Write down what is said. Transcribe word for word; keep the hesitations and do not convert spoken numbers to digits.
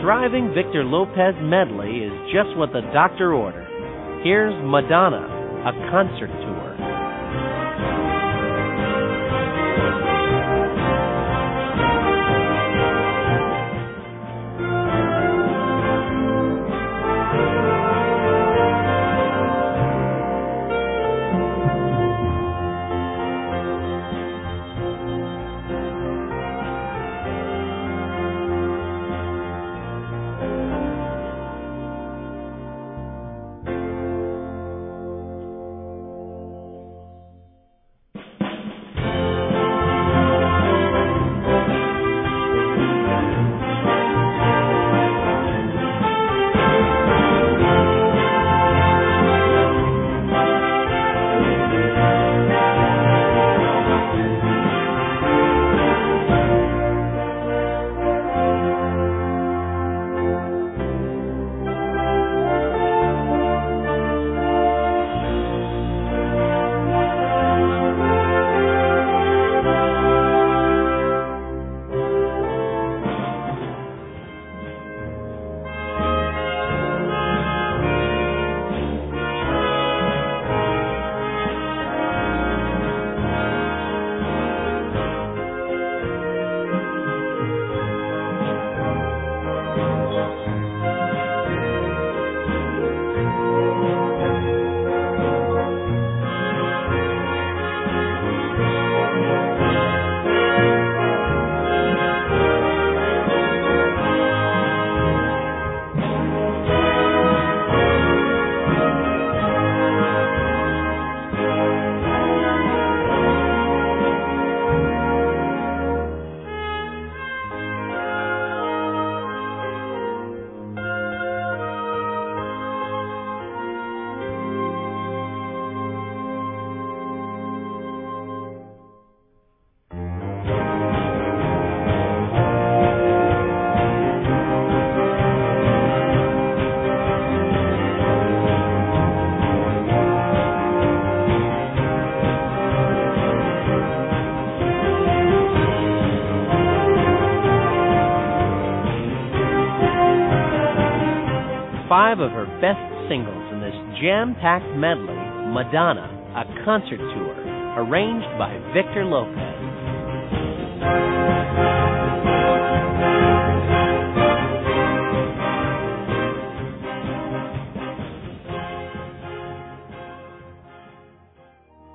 thriving Victor Lopez medley is just what the doctor ordered. Here's Madonna, a concert tour. Five of her best singles in this jam-packed medley, Madonna, a concert tour, arranged by Victor Lopez.